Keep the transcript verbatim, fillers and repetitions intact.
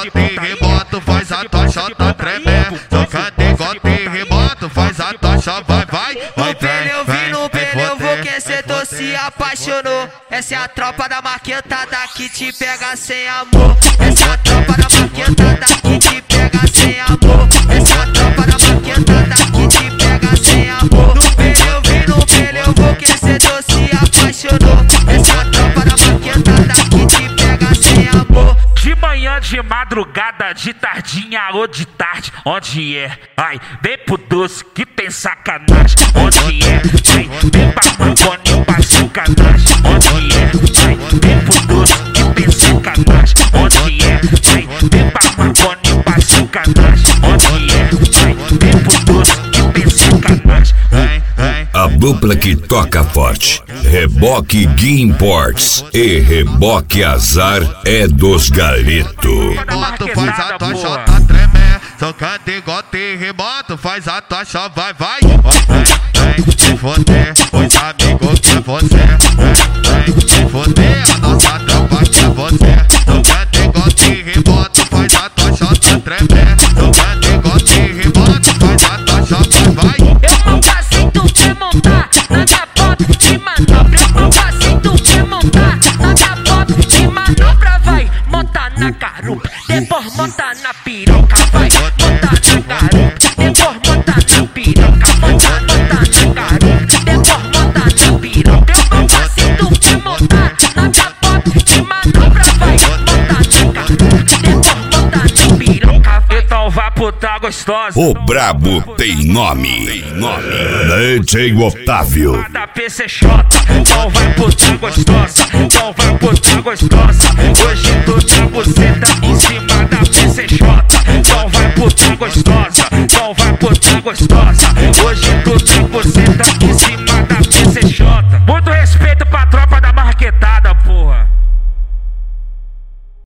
gota e rebota, faz a tua chota tremer. Soca de gota e rebota, faz a tua chota, vai, vai. No pneu, vi no pneu, vou que cê tô se apaixonou. Essa é a tropa da marquetada que te pega sem amor. Essa é a tropa da marquetada que te pega sem amor. Essa é a tropa da marquetada que te pega sem amor. No pneu, vi no pneu, vou que cê tô se apaixonou. Essa é a tropa da marquetada que te pega sem amor. De manhã, de madrugada, de tardinha ou de tarde, onde é? Ai, vem pro doce que tem sacanagem. Onde é? Ai, vem pra maconha pra sacanagem. Onde é? Ai, vem pro doce que tem sacanagem. Onde é? Ai, vem pra maconha pra sacanagem. Onde é? Ai, vem pro doce que tem sacanagem. Vem, vem. A dupla que toca forte, Reboque Gui Imports e Reboque Azar é dos Galito. Rebota, faz a tua chota tremer. Soca de gota e rebota, faz a tua chota, vai, vai. Vem, vem, se foder, os amigos que é você. Vem, vem, se foder, a nossa tropa que é você. Soca de gota e rebota, faz a tua chota tremer. Soca de gota e rebota, faz a tua chota, vai. Eu não passei, tu quer montar na minha pop de manobra. Eu não passei, tu quer montar na minha pop de manobra. Vai, monta na garupa, depois monta na piroca. Vai, monta na garupa, depois monta na piroca. Monta, monta na garupa, depois monta na piroca. Eu não passei, tu quer montar na minha pop de manobra. Vai, monta na garupa, depois monta na piroca. Então vá puta gostosa. O brabo tem nome, tem nome. D J Otávio. Da P C X, então vai puta gostosa. Então vai puta gostosa. Hoje tu tá buceta em cima da P C X. Então vai puta gostosa. Então vai puta gostosa. Hoje tu tá buceta em cima